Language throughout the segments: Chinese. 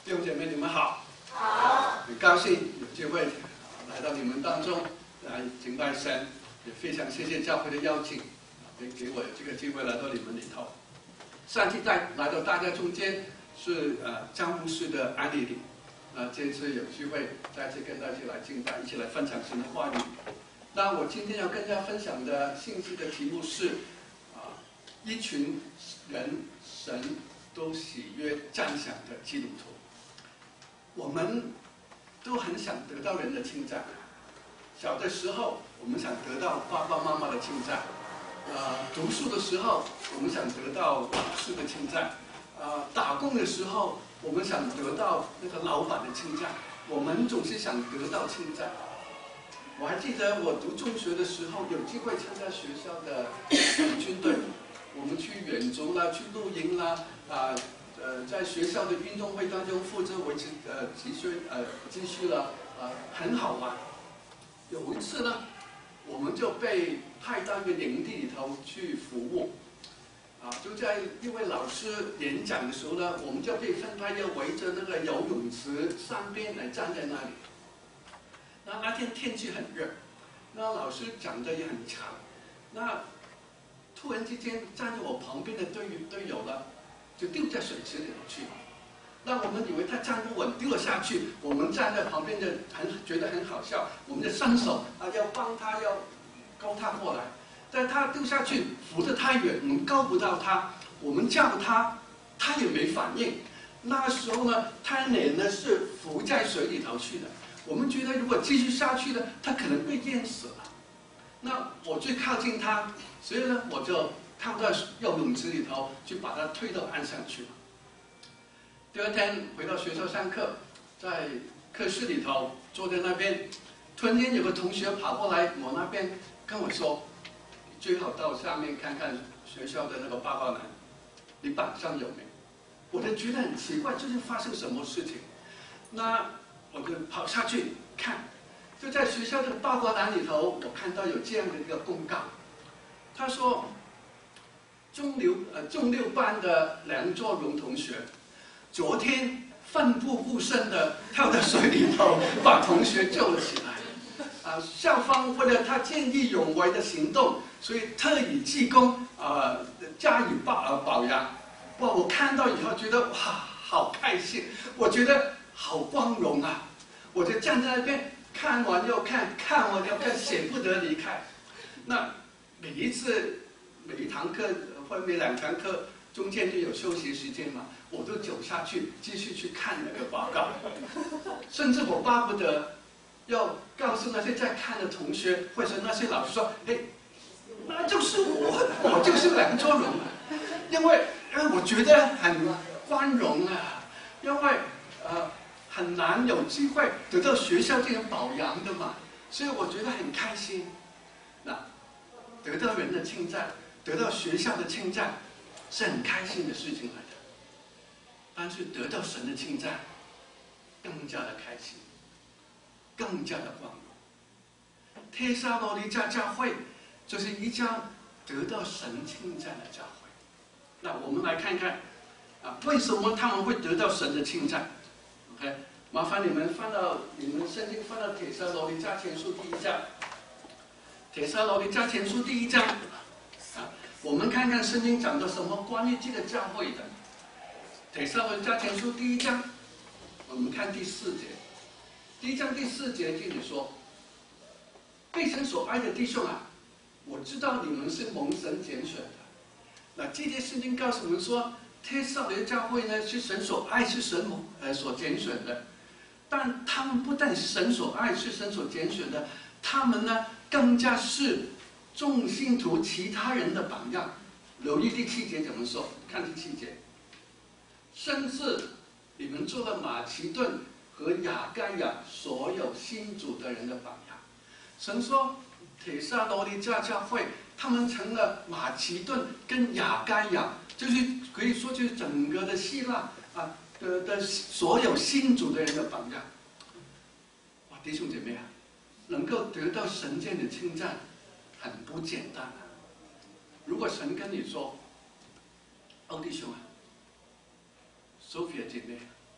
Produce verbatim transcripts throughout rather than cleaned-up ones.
弟兄姐妹，你们好。 好。 很高兴有机会来到你们当中来敬拜神，也非常谢谢教会的邀请，给给我这个机会来到你们里头。上次在来到大家中间是呃张牧师的安利里，呃这次有机会再次跟大家一起来敬拜，一起来分享神的话语。那我今天要跟大家分享的信息的题目是啊、呃，一群人神都喜悦赞赏的基督徒。我们都很想得到人的称赞。小的时候，我们想得到爸爸妈妈的称赞；呃，读书的时候，我们想得到老师的称赞；呃，打工的时候，我们想得到那个老板的称赞。我们总是想得到称赞。我还记得我读中学的时候，有机会参加学校的军队，我们去远足啦，去露营啦，啊、呃。呃，在学校的运动会当中负责维持呃秩序呃秩序了，呃很好玩。有一次呢，我们就被派到一个营地里头去服务，啊，就在一位老师演讲的时候呢，我们就被分派要围着那个游泳池三边来站在那里。那那天天气很热，那老师讲的也很长，那突然之间站在我旁边的队队友呢，就丢在水池里头去了。那我们以为他站不稳，丢了下去。我们站在旁边的很觉得很好笑，我们就伸手啊要帮他，要勾他过来。但他丢下去，浮得太远，我们勾不到他。我们叫他，他也没反应。那时候呢，他脸呢是浮在水里头去的。我们觉得如果继续下去呢，他可能被淹死了。那我最靠近他，所以呢，我就跳到游泳池里头去把他推到岸上去了。第二天回到学校上课，在课室里头坐在那边，突然间有个同学跑过来我那边跟我说：“最好到下面看看学校的那个报告栏，你榜上有名。”我就觉得很奇怪，究竟发生什么事情？那我就跑下去看，就在学校的报告栏里头，我看到有这样的一个公告，他说。中六呃中六班的梁作荣同学，昨天奋不顾身的跳到水里头，把同学救了起来。啊、呃，校方为了他见义勇为的行动，所以特以记功啊、呃、加以保呃表扬。哇，我看到以后觉得哇好开心，我觉得好光荣啊！我就站在那边看完又看，看完又看，舍不得离开。那每一次每一堂课。或者每两堂课中间就有休息时间嘛，我都走下去继续去看那个报告，甚至我巴不得要告诉那些在看的同学或者那些老师说：“哎，那就是我，我就是梁作荣。”因为因为我觉得很光荣啊，因为呃很难有机会得到学校这样表扬的嘛，所以我觉得很开心。那得到人的称赞。得到学校的称赞是很开心的事情来的，但是得到神的称赞更加的开心，更加的光荣。帖撒罗尼迦教会就是一家得到神称赞的教会。那我们来看看啊，为什么他们会得到神的称赞 ？OK， 麻烦你们翻到你们圣经翻到帖撒罗尼迦前书第一章，帖撒罗尼迦前书第一章。我们看看圣经讲的什么关于这个教会的。帖撒罗尼迦前书第一章，我们看第四节。第一章第四节这里说：“被神所爱的弟兄啊，我知道你们是蒙神拣选的。”那这节圣经告诉我们说，帖撒罗尼迦教会呢是神所爱，是神蒙呃所拣选的。但他们不但是神所爱，是神所拣选的，他们呢更加是。众信徒其他人的榜样，留意第七节怎么说？看第七节，甚至你们做了马其顿和亚该亚所有信主的人的榜样。神说，帖撒罗尼迦教会他们成了马其顿跟亚该亚，就是可以说就是整个的希腊啊的的所有信主的人的榜样。哇，弟兄姐妹啊，能够得到神这样的称赞。很不简单啊！如果神跟你说：“哦，弟兄啊 ，Sophia 姐妹，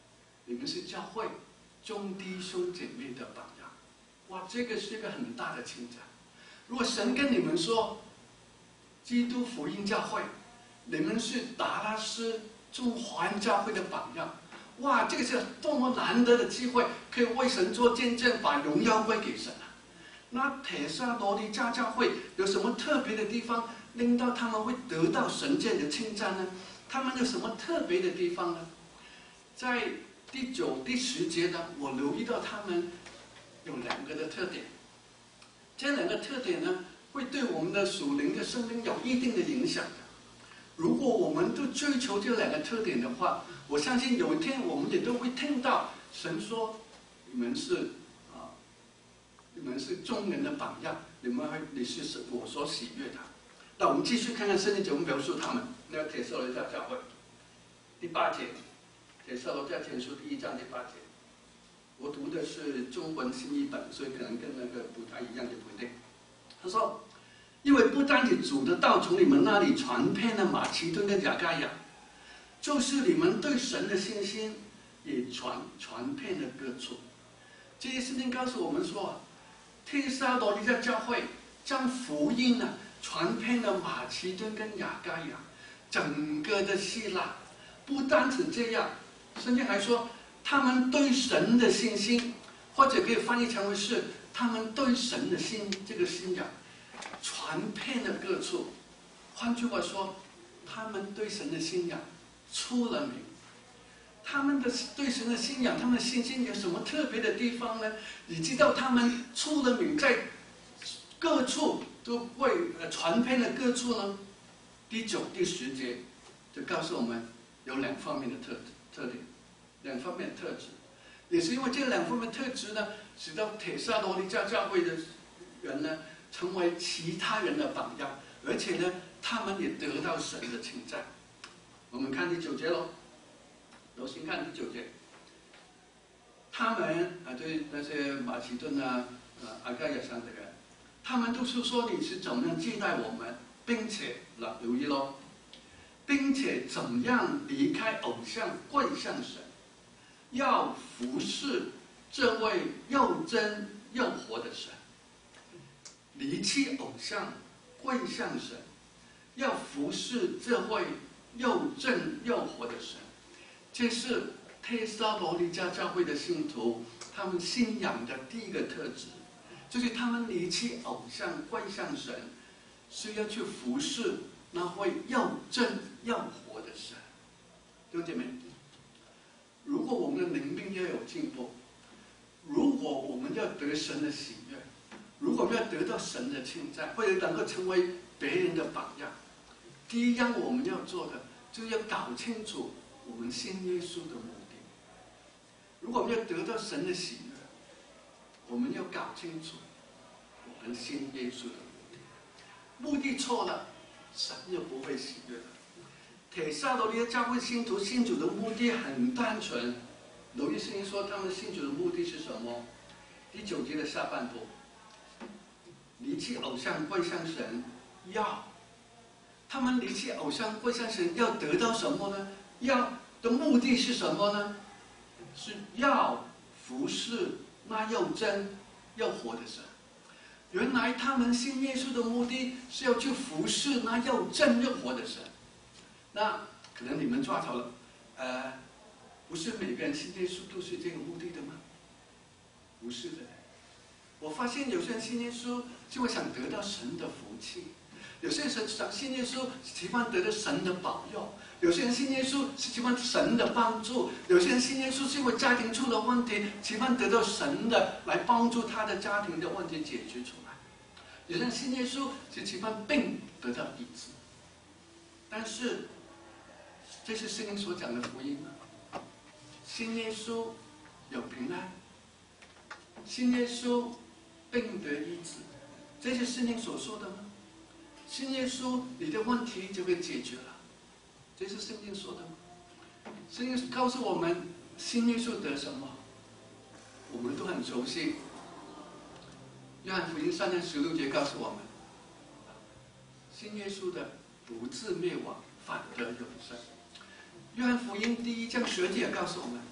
你们是教会众弟兄姐妹的榜样。哇，这个是一个很大的称赞。如果神跟你们说，基督福音教会，你们是达拉斯中华人教会的榜样，哇，这个是多么难得的机会，可以为神做见证，把荣耀归给神啊！那帖撒罗尼迦教会有什么特别的地方，令到他们会得到神这样的称赞呢？他们有什么特别的地方呢？在第九、第十节呢，我留意到他们有两个的特点。这两个特点呢，会对我们的属灵的生命有一定的影响的。如果我们都追求这两个特点的话，我相信有一天我们也都会听到神说：“你们是啊，你们是众人的榜样，你们会你是我所喜悦的。”那我们继续看看圣经怎么描述他们。那个帖撒罗尼迦教会第八节，帖撒罗尼迦前书第一章第八节。我读的是中文新译本，所以可能跟那个不太一样，也不一定。他说：“因为不单止主的道从你们那里传遍了马其顿跟亚该亚，就是你们对神的信心也传传遍了各处。”这些圣经告诉我们说，帖撒罗尼迦教会将福音呢传遍了马其顿跟亚该亚，整个的希腊。不单止这样，圣经还说他们对神的信心，或者可以翻译成为是他们对神的信这个信仰传遍了各处。换句话说，他们对神的信仰出了名。他们的对神的信仰，他们的信心有什么特别的地方呢？你知道他们出了名，在各处都会呃传遍了各处呢？第九、第十节就告诉我们有两方面的特特点，两方面的特质。也是因为这两方面特质呢，使到帖撒罗尼迦教会的人呢，成为其他人的榜样，而且呢，他们也得到神的称赞。我们看第九节喽，首先看第九节，他们啊，对那些马其顿啊、啊阿盖亚山的人，他们都是说你是怎么样接待我们，并且来留意喽，并且怎么样离开偶像跪向神。要服侍这位又真又活的神，离弃偶像，跪向神，要服侍这位又真又活的神。这是帖撒罗尼迦教会的信徒他们信仰的第一个特质，就是他们离弃偶像，跪向神，是要去服侍那位又真又活的神。弟兄姐妹，如果我们的灵命要有进步，如果我们要得神的喜悦，如果我们要得到神的称赞，或者能够成为别人的榜样，第一样我们要做的，就是要搞清楚我们信耶稣的目的。如果我们要得到神的喜悦，我们要搞清楚我们信耶稣的目的。目的错了，神就不会喜悦了。帖撒罗尼迦教会信徒信主的目的很单纯，留意圣经说他们信主的目的是什么？第九节的下半部，离弃偶像跪向神，要他们离弃偶像跪向神，要得到什么呢？要的目的是什么呢？是要服侍那又真又活的神。原来他们信耶稣的目的是要去服侍那又真又活的神。那可能你们抓头了，呃，不是每个人信耶稣都是这个目的的吗？不是的。我发现有些人信耶稣就会想得到神的福气，有些人想信耶稣希望得到神的保佑，有些人信耶稣是希望神的帮助，有些人信耶稣是因为家庭出了问题，希望得到神的来帮助他的家庭的问题解决出来，有些人信耶稣是希望病得到医治。但是这是圣经所讲的福音吗？信耶稣有平安，信耶稣病得医治，这是圣经所说的吗？信耶稣你的问题就会解决了，这是圣经说的吗？圣经告诉我们信耶稣得什么，我们都很熟悉。约翰福音三章十六节告诉我们，信耶稣的不至灭亡，反得永生。约翰福音第一章十节告诉我们，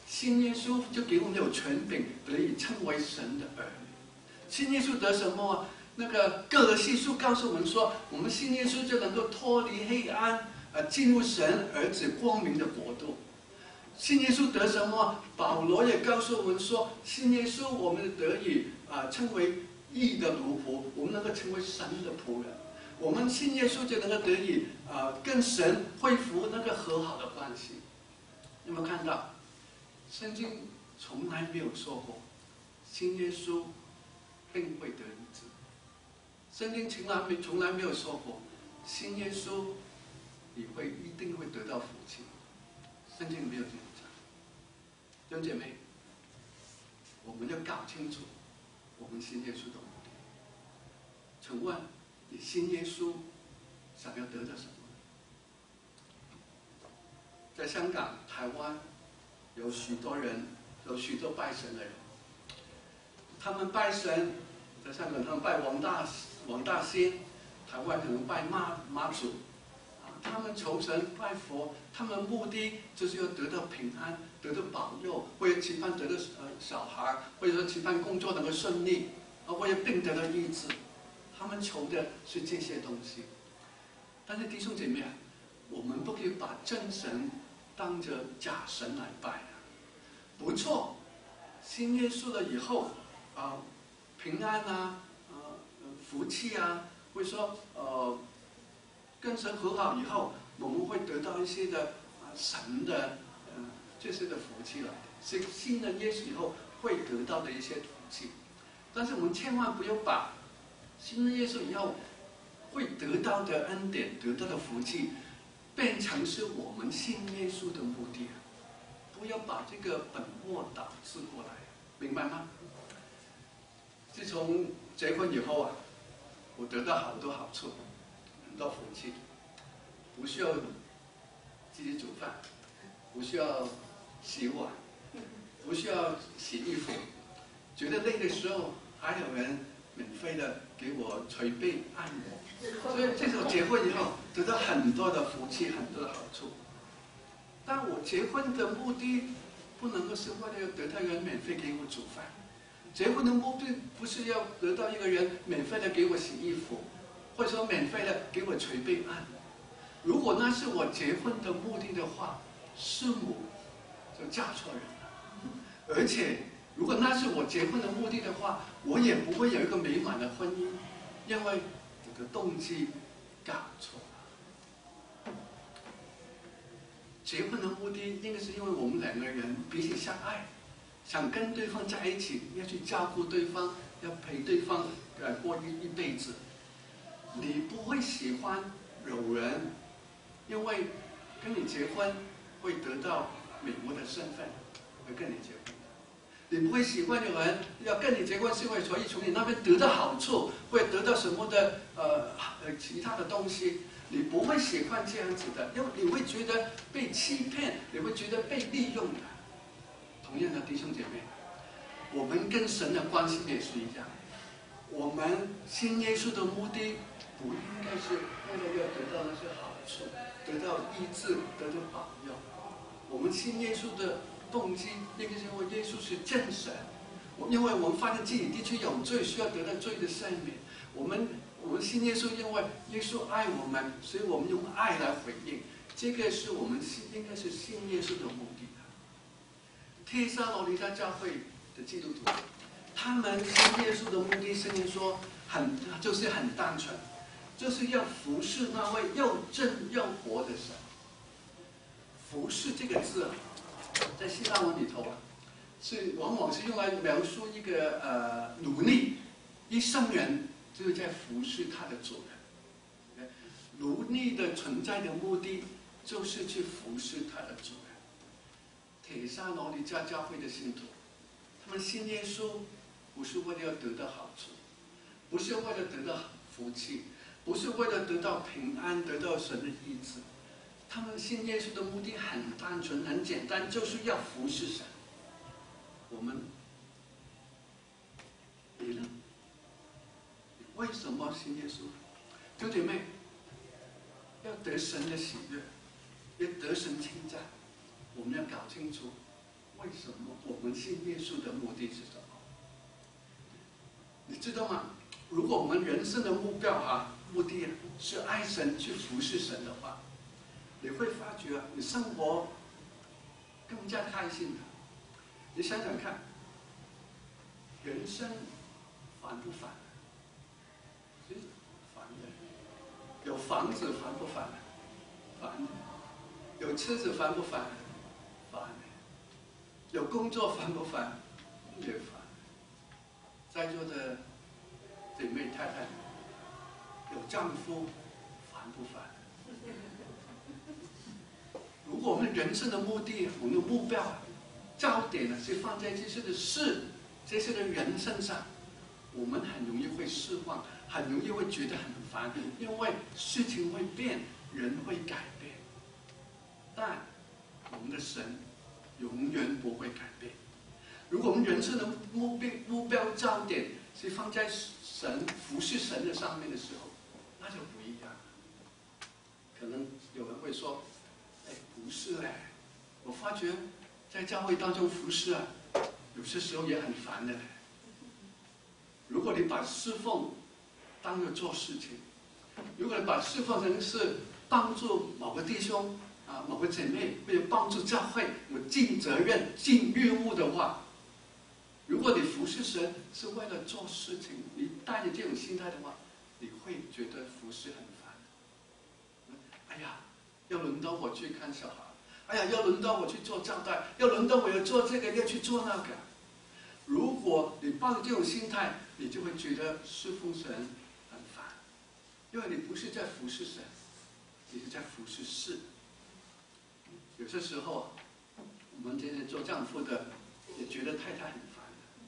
信耶稣就给我们有权柄，得以称为神的儿女。信耶稣得什么？那个哥罗西书告诉我们说，我们信耶稣就能够脱离黑暗，呃，进入神儿子光明的国度。信耶稣得什么？保罗也告诉我们说，信耶稣我们得以啊、呃、称为义的奴仆，我们能够成为神的仆人。我们信耶稣就能够得以啊、呃、跟神恢复那个和好的关系。有没有看到？圣经从来没有说过信耶稣并会得医治。圣经从来没从来没有说过信耶稣你会一定会得到福气。圣经没有这样讲。弟兄姐妹，我们要搞清楚我们信耶稣的目的。请问你信耶稣想要得到什么？在香港、台湾有许多人，有许多拜神的人，他们拜神，在香港他们拜王大王大仙，台湾可能拜妈妈祖。他们求神拜佛，他们目的就是要得到平安，得到保佑，为了期盼得到呃小孩，或者说期盼工作能够顺利，啊，为了病得到医治，他们求的是这些东西。但是弟兄姐妹啊，我们不可以把真神当着假神来拜啊。不错，信耶稣了以后啊，平安啊，呃，福气啊，或者说呃。跟神和好以后，我们会得到一些的啊神的呃这些的福气了，是信了耶稣以后会得到的一些福气。但是我们千万不要把信了耶稣以后会得到的恩典、得到的福气，变成是我们信耶稣的目的。不要把这个本末倒置过来，明白吗？自从结婚以后啊，我得到好多好处。很多福气，不需要自己煮饭，不需要洗碗，不需要洗衣服，觉得累的时候还有人免费的给我捶背按摩，所以这种结婚以后得到很多的福气，很多的好处。但我结婚的目的不能够是为了要得到一个人免费给我煮饭，结婚的目的不是要得到一个人免费的给我洗衣服。或者说免费的给我捶背按摩，如果那是我结婚的目的的话，师母就嫁错人了。而且，如果那是我结婚的目的的话，我也不会有一个美满的婚姻，因为这个动机搞错了。结婚的目的应该是因为我们两个人彼此相爱，想跟对方在一起，要去照顾对方，要陪对方呃过一一辈子。你不会喜欢有人，因为跟你结婚会得到美国的身份，会跟你结婚的。你不会喜欢有人要跟你结婚，是因为所以从你那边得到好处，会得到什么的呃呃其他的东西。你不会喜欢这样子的，因为你会觉得被欺骗，你会觉得被利用的。同样的弟兄姐妹，我们跟神的关系也是一样。我们信耶稣的目的。不应该是为了要得到那些好处，得到医治，得到保佑。我们信耶稣的动机，应该是因为耶稣是真神。因为我们发现自己的确有罪，需要得到罪的赦免。我们我们信耶稣，因为耶稣爱我们，所以我们用爱来回应。这个是我们信，应该是信耶稣的目的的。帖撒罗尼迦教会的基督徒，他们信耶稣的目的，圣经说很就是很单纯。就是要服侍那位又正又活的神。服侍这个字啊，在希腊文里头啊，是往往是用来描述一个呃奴隶，一生人就是在服侍他的主人。奴隶的存在的目的就是去服侍他的主人。帖撒罗尼迦教会的信徒，他们信耶稣，不是为了要得到好处，不是为了得到福气。不是为了得到平安，得到神的医治，他们信耶稣的目的很单纯、很简单，就是要服侍神。我们，你呢？为什么信耶稣？弟兄姐妹，要得神的喜悦，要得神称赞，我们要搞清楚为什么我们信耶稣的目的是什么？你知道吗？如果我们人生的目标啊，目的是爱神、去服侍神的话，你会发觉你生活更加开心的。你想想看，人生烦不烦？其实烦的。有房子烦不烦？烦的。有车子烦不烦？烦的。有工作烦不烦？也烦。在座的姐妹太太，有丈夫烦不烦？如果我们人生的目的，我们的目标、焦点呢，是放在这些的事、这些的人身上，我们很容易会失望，很容易会觉得很烦，因为事情会变，人会改变。但我们的神永远不会改变。如果我们人生的目标、目标焦点是放在神、服侍神的上面的时候，那就不一样。可能有人会说：“哎，不是嘞，我发觉在教会当中服侍啊，有些时候也很烦的嘞。”如果你把侍奉当作做事情，如果你把侍奉成是帮助某个弟兄啊、某个姐妹，或者帮助教会，我尽责任、尽义务的话，如果你服侍神是为了做事情，你带着这种心态的话，你会觉得服侍很烦。哎呀，要轮到我去看小孩，哎呀，要轮到我去做招待，要轮到我要做这个，要去做那个。如果你抱着这种心态，你就会觉得侍奉神很烦，因为你不是在服侍神，你是在服侍事。有些时候，我们这些做丈夫的也觉得太太很烦。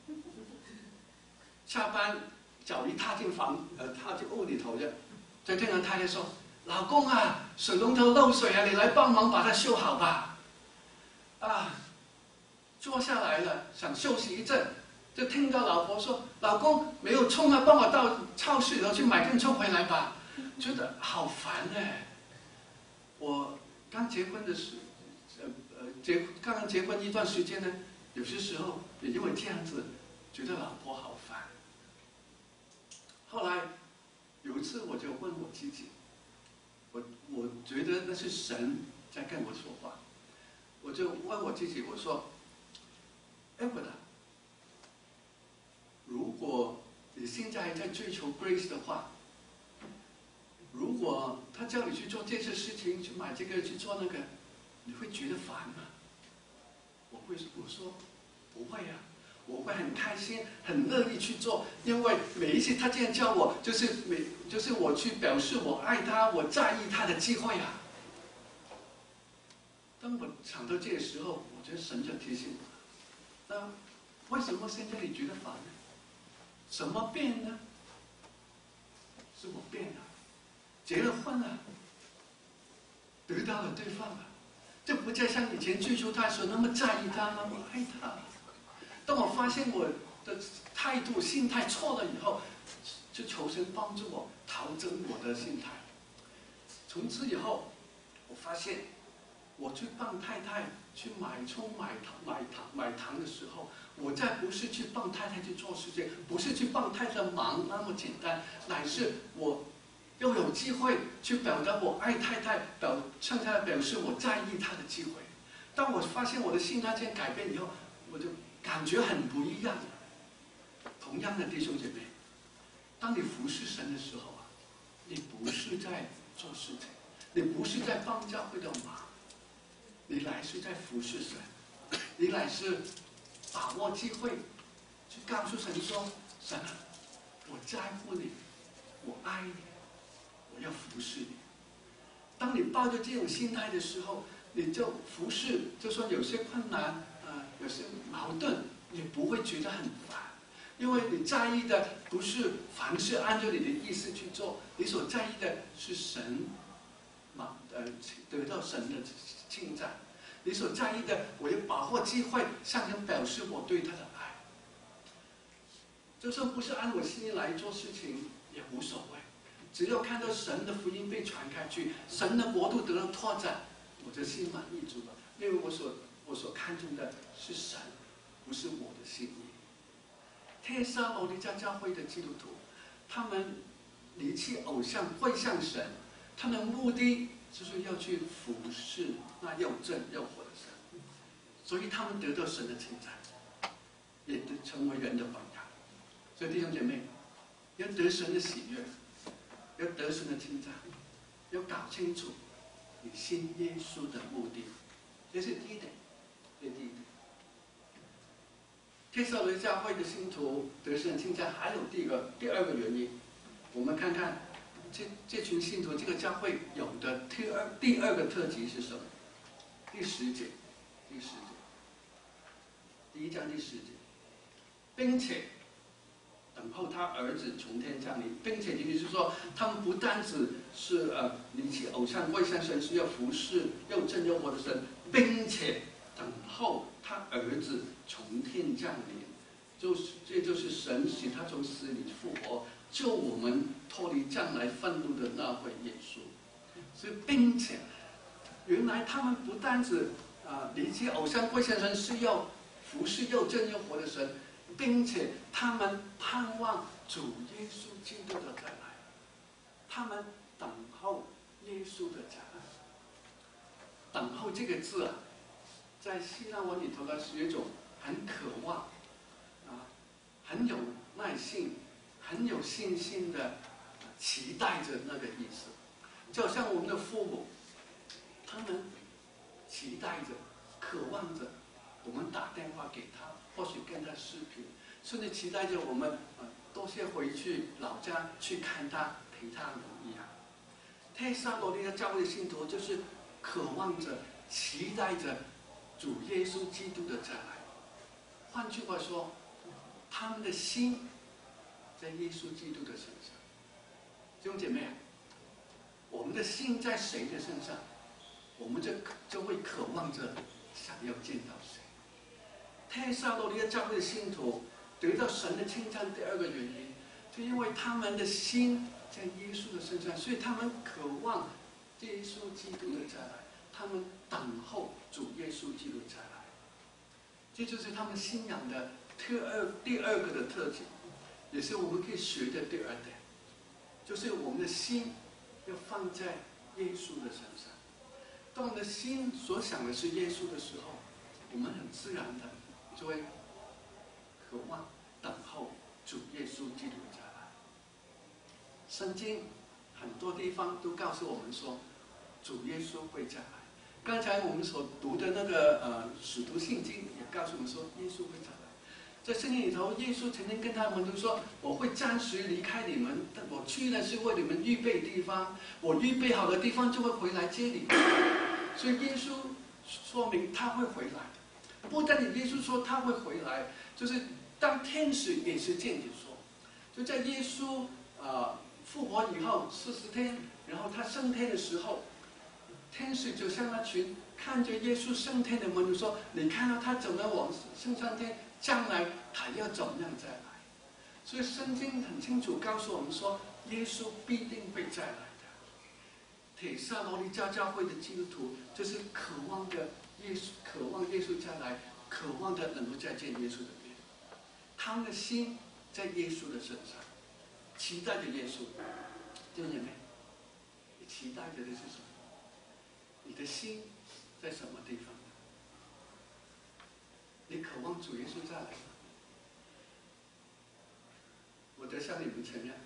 下班脚一踏进房，呃，踏进屋里头的，就听到太太说：“老公啊，水龙头漏水啊，你来帮忙把它修好吧。”啊，坐下来了，想休息一阵，就听到老婆说：“老公没有葱啊，帮我到超市里头去买根葱回来吧。”觉得好烦哎。我刚结婚的时，呃呃，结刚刚结婚一段时间呢，有些时候也因为这样子，觉得老婆好烦。后来有一次，我就问我自己，我我觉得那是神在跟我说话，我就问我自己，我说：“哎，我的，如果你现在还在追求 Grace 的话，如果他叫你去做这些事情，去买这个，去做那个，你会觉得烦吗？”我会我说不会啊。我会很开心，很乐意去做，因为每一次他这样叫我，就是每就是我去表示我爱他，我在意他的机会啊。当我想到这个时候，我觉得神就提醒我：那为什么现在你觉得烦呢？什么变呢？是我变了，结了婚了，得到了对方了，就不再像以前追求他时那么在意他，那么爱他了。当我发现我的态度、心态错了以后，就求神帮助我调整我的心态。从此以后，我发现我去帮太太去买葱、买糖、买糖、买糖的时候，我再不是去帮太太去做事情，不是去帮太太忙那么简单，乃是我又有机会去表达我爱太太，表向太太表示我在意她的机会。当我发现我的心态这样改变以后，我就感觉很不一样。同样的弟兄姐妹，当你服侍神的时候啊，你不是在做事情，你不是在帮教会的忙，你乃是在服侍神，你乃是把握机会去告诉神说：“神啊，我在乎你，我爱你，我要服侍你。”当你抱着这种心态的时候，你就服侍，就算有些困难。有些矛盾，你不会觉得很烦，因为你在意的不是凡事按照你的意思去做，你所在意的是神，嘛呃得到神的称赞。你所在意的，我要把握机会向神表示我对他的爱。就算不是按我心意来做事情也无所谓，只要看到神的福音被传开去，神的国度得到拓展，我就心满意足了。因为我所我所看重的是神，不是我的心意。帖撒罗尼迦教会的基督徒，他们离弃偶像，归向神，他们的目的就是要去服侍那又正又活的神，所以他们得到神的称赞，也得成为人的榜样。所以弟兄姐妹，要得神的喜悦，要得神的称赞，要搞清楚你信耶稣的目的，这是第一点，这是第一点。帖撒罗尼迦教会的信徒得神称赞，还有第二个第二个原因，我们看看这这群信徒这个教会有的第二第二个特质是什么？第十节，第十节，第一章第十节，并且等候他儿子从天降临，并且意思是说，他们不单只是呃离弃偶像归向神，是要服侍又正又活的神，并且等候他儿子从天降临，就是这就是神使他从死里复活，救我们脱离将来愤怒的那位耶稣。所以，并且原来他们不单只啊、呃、离弃偶像归向神，是要服侍又正又活的神，并且他们盼望主耶稣基督的再来，他们等候耶稣的再来。等候这个字啊，在希腊文里头呢是有一种很渴望啊，很有耐性、很有信心的期待着那个意思。就好像我们的父母，他们期待着、渴望着我们打电话给他，或许跟他视频，甚至期待着我们呃多些回去老家去看他、陪他一样。帖撒罗尼迦教会的信徒就是渴望着、期待着主耶稣基督的再来。换句话说，他们的心在耶稣基督的身上。弟兄姐妹啊，我们的心在谁的身上，我们就就会渴望着想要见到谁。帖撒罗尼迦教会的信徒得到神的称赞，第二个原因，就因为他们的心在耶稣的身上，所以他们渴望耶稣基督的再来，他们等候主耶稣基督再来。这就是他们信仰的第二第二个的特质，也是我们可以学的第二点，就是我们的心要放在耶稣的身上。当我们的心所想的是耶稣的时候，我们很自然的就会渴望等候主耶稣基督再来。圣经很多地方都告诉我们说，主耶稣会再来。刚才我们所读的那个呃使徒信经也告诉我们说，耶稣会再来。在圣经里头，耶稣曾经跟他们就说：“我会暂时离开你们，但我去呢是为你们预备地方，我预备好的地方就会回来接你们。”所以耶稣说明他会回来。不但你耶稣说他会回来，就是当天使也是这样子说，就在耶稣呃复活以后四十天，然后他升天的时候，天使就向那群看着耶稣升天的门徒说：“你看到他怎么往升上天，将来他要怎么样再来？”所以圣经很清楚告诉我们说，耶稣必定会再来的。帖撒罗尼迦教会的基督徒就是渴望的耶稣，渴望耶稣再来，渴望的能够再见耶稣的面。他们的心在耶稣的身上，期待着耶稣。弟兄姐妹，你期待着的是什么？你的心在什么地方？你渴望主耶稣再来吗？我得向你们承认，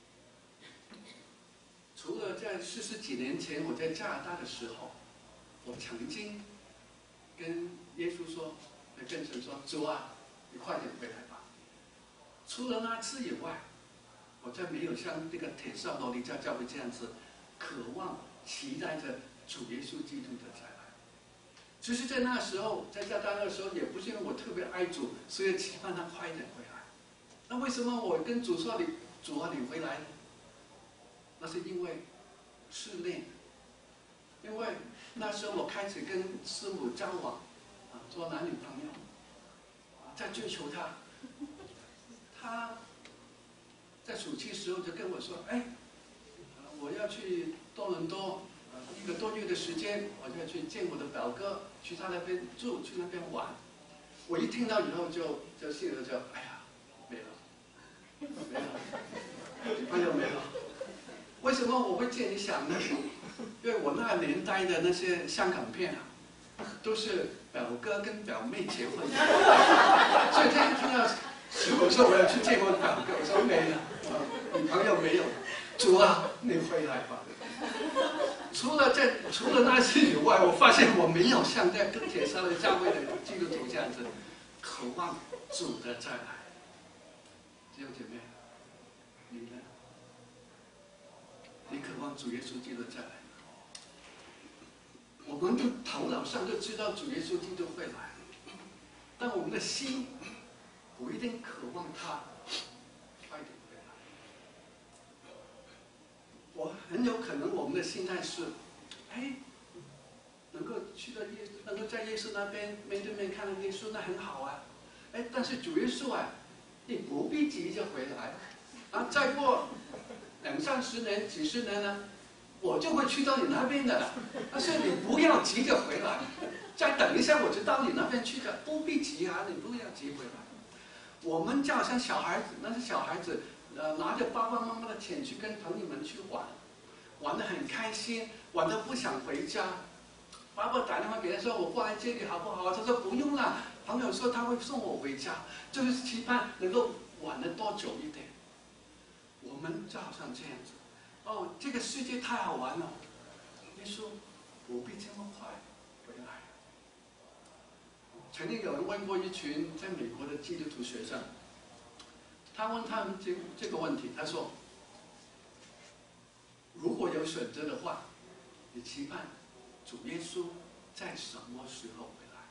除了在四十几年前我在加拿大的时候，我曾经跟耶稣说，跟神说：“主啊，你快点回来吧。”除了那次以外，我再没有像这个帖撒罗尼迦教会这样子，渴望、期待着主耶稣基督的再来。只是在那时候，在加拿大那时候，也不是因为我特别爱主，所以期盼他快一点回来。那为什么我跟主说：“你主啊，你回来呢？”那是因为试炼，因为那时候我开始跟师母交往，啊，做男女朋友，啊，在追求他。他在暑期时候就跟我说：“哎，我要去多伦多，呃， 一个多月的时间，我就要去见我的表哥，去他那边住，去那边玩。我一听到以后就就信了就，哎呀，没了，没了，女朋友没了。为什么我会这样想呢？因为我那个年代的那些香港片啊，都是表哥跟表妹结婚，所以这一听到，我说我要去见我的表哥，我说没了，女朋友没有，主啊，你回来吧。除了这，除了那些以外，我发现我没有像在跟帖撒罗尼迦教会的基督徒这样子，渴望主的再来。弟兄姐妹，你呢？你渴望主耶稣基督再来？我们的头脑上就知道主耶稣基督会来，但我们的心不一定渴望他快点回来。我很有可能我们的心态是，哎，能够去到耶，能够在耶稣那边面对面看到耶稣，那很好啊。哎，但是主耶稣啊，你不必急着回来，啊，再过两三十年、几十年呢？我就会去到你那边的了，但是你不要急着回来，再等一下我就到你那边去的，不必急啊，你不要急回来。我们就好像小孩子，那是小孩子，呃，拿着爸爸妈妈的钱去跟朋友们去玩，玩得很开心，玩得不想回家。爸爸打电话给他说：“我过来接你好不好？”他说：“不用了。”朋友说他会送我回家，就是期盼能够玩得多久一点。我们就好像这样子。哦，这个世界太好玩了，耶稣不必这么快回来。曾经有人问过一群在美国的基督徒学生，他问他们这这个问题，他说：“如果有选择的话，你期盼主耶稣在什么时候回来？”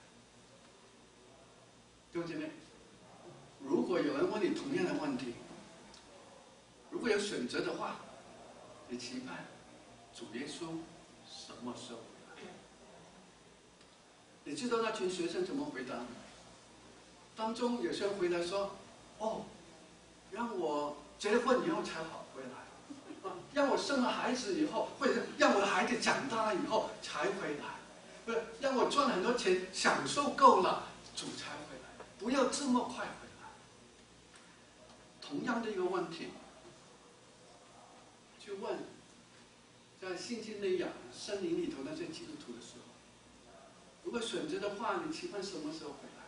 弟兄姐妹，如果有人问你同样的问题，如果有选择的话，你期盼主耶稣什么时候回来？你知道那群学生怎么回答吗？当中有些人回答说：“哦，让我结婚以后才好回来，啊，让我生了孩子以后，或者让我的孩子长大了以后才回来，不是让我赚很多钱，享受够了，主才回来，不要这么快回来。”同样的一个问题。去问，在信心内养森林里头那些基督徒的时候，如果选择的话，你期盼什么时候回来？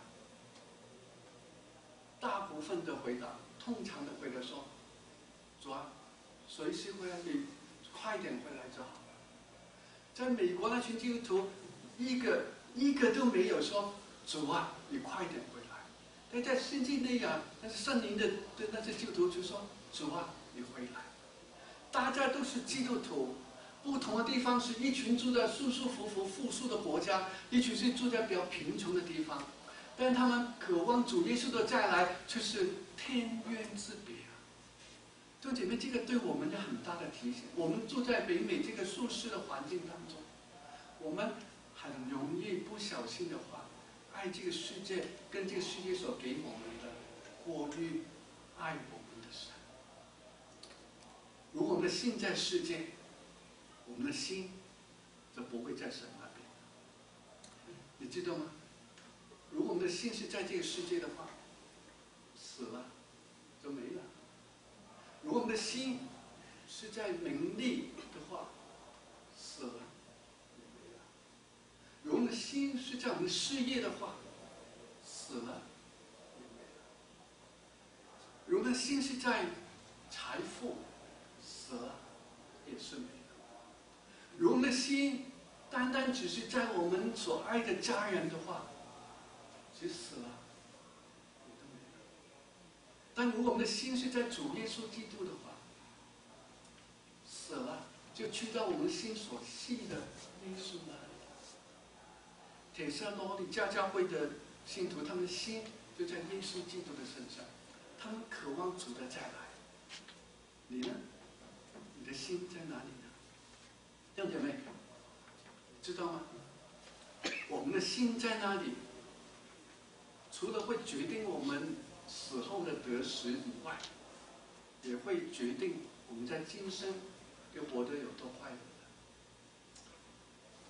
大部分的回答，通常的回答说：“主啊，随时回来，你快点回来就好了。”在美国那群基督徒，一个一个都没有说：“主啊，你快点回来。”但在信心内养那是圣灵的的那些基督徒就说：“主啊，你回来。”大家都是基督徒，不同的地方是一群住在舒舒服服、富庶的国家，一群是住在比较贫穷的地方，但他们渴望主耶稣的再来，却是天渊之别啊！弟兄姐妹，这个对我们有很大的提醒。我们住在北美这个舒适的环境当中，我们很容易不小心的话，爱这个世界跟这个世界所给我们的，过于爱我们的神。如果我们的心在世界，我们的心就不会在神那边。你知道吗？如果我们的心是在这个世界的话，死了就没了；如果我们的心是在名利的话，死了也没了；如果我们的心是在我们的事业的话，死了也没了；如果我们的心是在财富，死了也是没了。如果我们的心单单只是在我们所爱的家人的话，其实死了也都没了。但如果我们的心是在主耶稣基督的话，死了就去到我们心所系的耶稣那里。帖撒罗尼迦教会的信徒，他们的心就在耶稣基督的身上，他们渴望主的再来。你呢？你的心在哪里呢？弟兄姐妹，知道吗？我们的心在哪里，除了会决定我们死后的得失以外，也会决定我们在今生要活得有多快乐的。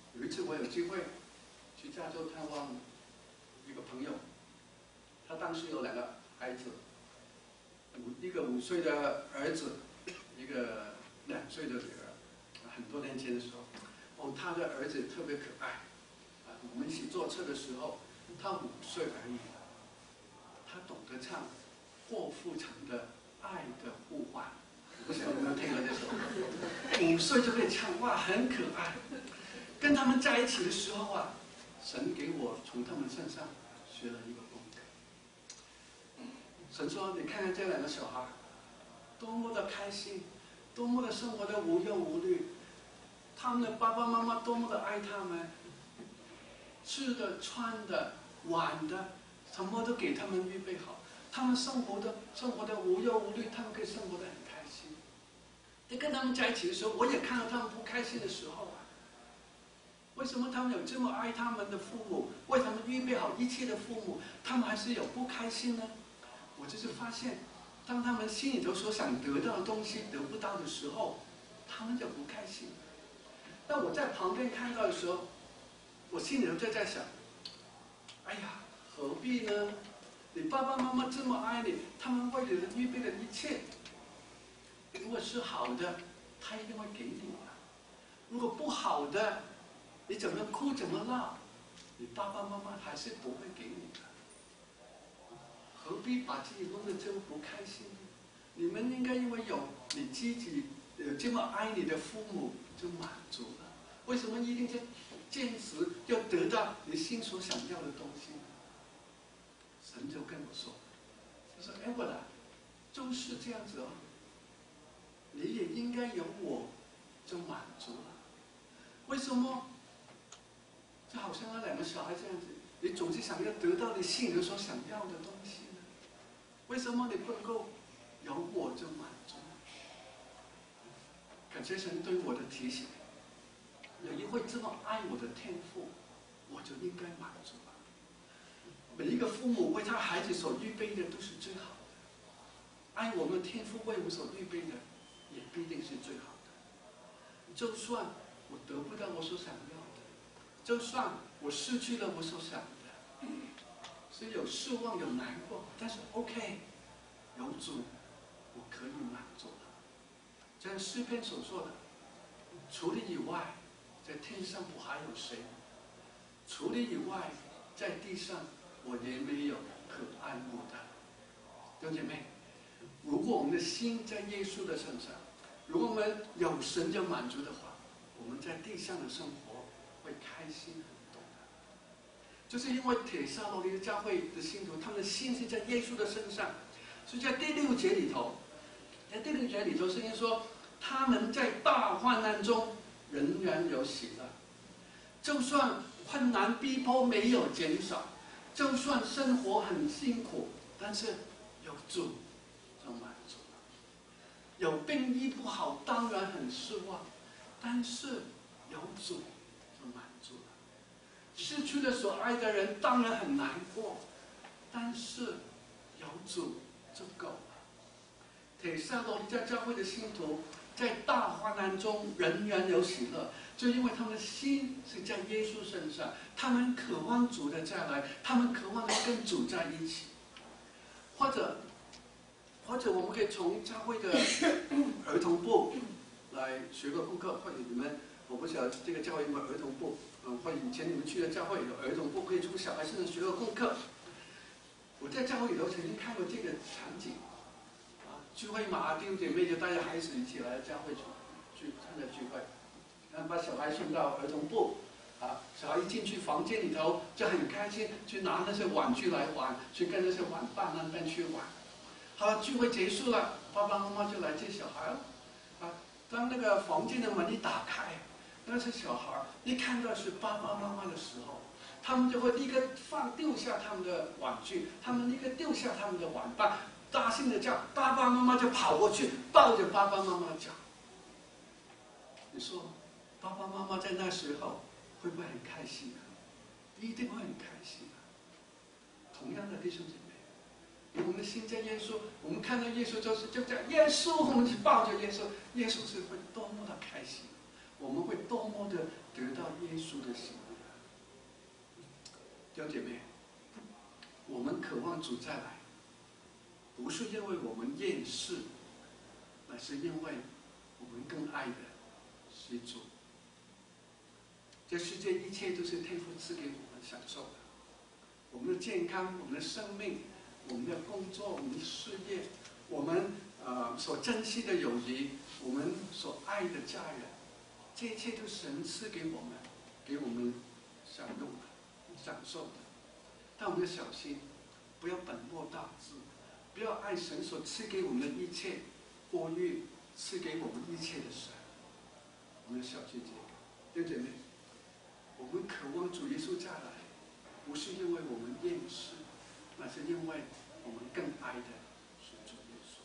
有一次我有机会去加州探望一个朋友，他当时有两个孩子，五一个五岁的儿子，一个两岁的女儿。很多年前的时候，哦，他的儿子特别可爱，啊，我们一起坐车的时候，他五岁而已，他懂得唱郭富城的《爱的呼唤》，不晓得有没有听过这首歌？五岁就可以唱，哇，很可爱。跟他们在一起的时候啊，神给我从他们身上学了一个功课。神说：“你看看这两个小孩，多么的开心，多么的生活的无忧无虑。他们的爸爸妈妈多么的爱他们，吃的、穿的、玩的，什么都给他们预备好。他们生活的生活的无忧无虑，他们可以生活的很开心。你跟他们在一起的时候，我也看到他们不开心的时候啊。为什么他们有这么爱他们的父母，为他们预备好一切的父母，他们还是有不开心呢？我就是发现，当他们心里头所想得到的东西得不到的时候，他们就不开心。那我在旁边看到的时候，我心里头就在想，哎呀，何必呢？你爸爸妈妈这么爱你，他们为你预备的一切，如果是好的，他一定会给你的；如果不好的，你怎么哭怎么闹，你爸爸妈妈还是不会给你的。何必把自己弄得这么不开心呢？你们应该因为有你自己有这么爱你的父母就满足了。为什么一定要坚持要得到你心所想要的东西呢？神就跟我说，他说：“哎，我的就是这样子哦，你也应该有我就满足了。为什么？就好像那两个小孩这样子，你总是想要得到你心里所想要的东西呢？为什么你不能够有我就满足？”感谢神对我的提醒，有一位这么爱我的天父，我就应该满足了。每一个父母为他孩子所预备的都是最好的，爱我们天父为我们所预备的，也必定是最好的。就算我得不到我所想要的，就算我失去了我所想的，是有失望有难过，但是 OK， 有主，我可以满足了。就像诗篇所说的，除你以外，在天上我还有谁？除你以外，在地上我也没有可爱慕的。弟兄姐妹，如果我们的心在耶稣的身上，如果我们有神就满足的话，我们在地上的生活会开心很多的。就是因为帖撒罗尼迦教会的信徒，他们的心是在耶稣的身上，所以在第六节里头，在第六节里头，圣经说他们在大患难中仍然有喜乐，就算困难逼迫没有减少，就算生活很辛苦，但是有主就满足了。有病医不好，当然很失望，但是有主就满足了。失去了所爱的人，当然很难过，但是有主就够了。帖撒罗尼迦教会的信徒在大患难中仍然有喜乐，就因为他们的心是在耶稣身上，他们渴望主的再来，他们渴望跟主在一起。或者，或者我们可以从教会的儿童部来学个功课，或者你们，我不晓得这个教会有没有儿童部，嗯，或者以前你们去的教会有儿童部，可以从小孩身上学个功课。我在教会里头曾经看过这个场景。聚会嘛，弟兄姐妹就带着孩子一起来教会去去参加聚会，然后把小孩送到儿童部，啊，小孩一进去房间里头就很开心，去拿那些玩具来玩，去跟那些玩伴那边去玩。好了，聚会结束了，爸爸妈妈就来接小孩了，啊，当那个房间的门一打开，那些小孩一看到是爸爸妈妈的时候，他们就会立刻放丢下他们的玩具，他们立刻丢下他们的玩伴。大声的叫，爸爸妈妈就跑过去抱着爸爸妈妈讲。你说，爸爸妈妈在那时候会不会很开心啊？一定会很开心啊！同样的弟兄姐妹，我们的心在耶稣，我们看到耶稣就是就这样，耶稣，我们就抱着耶稣，耶稣是会多么的开心。 我们会多么的得到耶稣的喜悦。弟兄姐妹，我们渴望主再来，不是因为我们厌世，乃是因为我们更爱的是主。这世界一切都是天父赐给我们享受的，我们的健康、我们的生命、我们的工作、我们的事业，我们呃所珍惜的友谊，我们所爱的家人，这一切都是神赐给我们，给我们享用的、享受的。但我们要小心，不要本末倒置，不要爱神所赐给我们的一切，过于赐给我们一切的神。我们要小心这个，弟兄姐妹。我们渴望主耶稣再来，不是因为我们厌世，那是因为我们更爱的是主耶稣。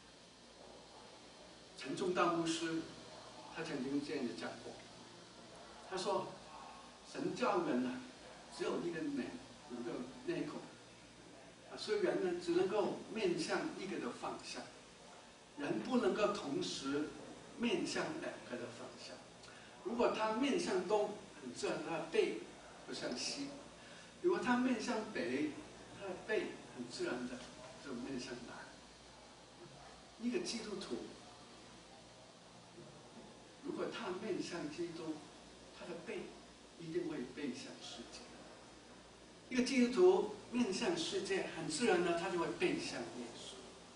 陈仲道牧师他曾经这样的讲过，他说：“神造人啊，只有一个脸，五个内孔啊，所以人呢只能够面向一个的方向，人不能够同时面向两个的方向。如果他面向东，很自然，他的背不向西；如果他面向北，他的背很自然的就面向南。一个基督徒，如果他面向基督，他的背一定会背向世界。一个基督徒面向世界，很自然的他就会背向耶稣。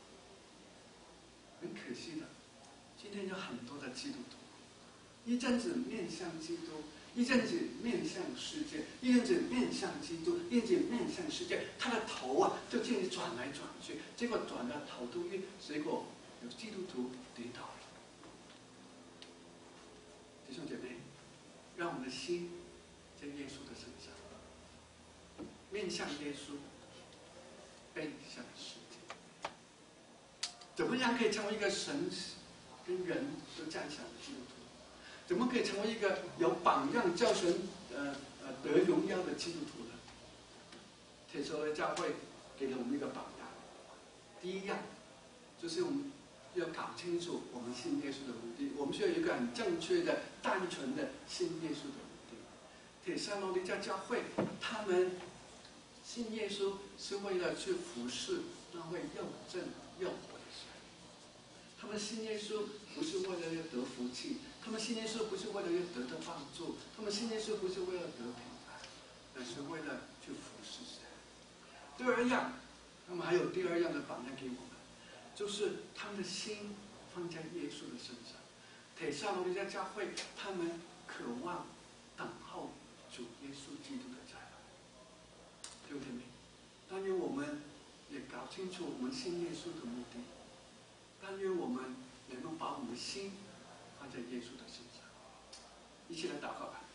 很可惜的，今天有很多的基督徒，一阵子面向基督。一阵子面向世界，一阵子面向基督，一阵子面向世界，他的头啊就这样转来转去，结果转了头都晕，结果有基督徒跌倒了。弟兄姐妹，让我们的心在耶稣的身上，面向耶稣，背向世界。怎么样可以成为一个神跟人都赞赏的基督徒？怎么可以成为一个有榜样、叫神呃呃得荣耀的基督徒呢？帖撒罗尼迦教会给了我们一个榜样。第一样，就是我们要搞清楚我们信耶稣的目的，我们需要有一个很正确的、单纯的信耶稣的目的。帖撒罗尼迦教会，他们信耶稣是为了去服侍那位又正又活的神。他们信耶稣不是为了要得福气，他们信耶稣不是为了要得到帮助，他们信耶稣不是为了得平安，而是为了去服侍神。第二样，他们还有第二样的榜样给我们，就是他们的心放在耶稣的身上。帖撒罗尼迦教会，他们渴望等候主耶稣基督的再来。弟兄姐妹，但愿我们也搞清楚我们信耶稣的目的。但愿我们能够把我们的心放在耶稣的身上，一起来祷告吧。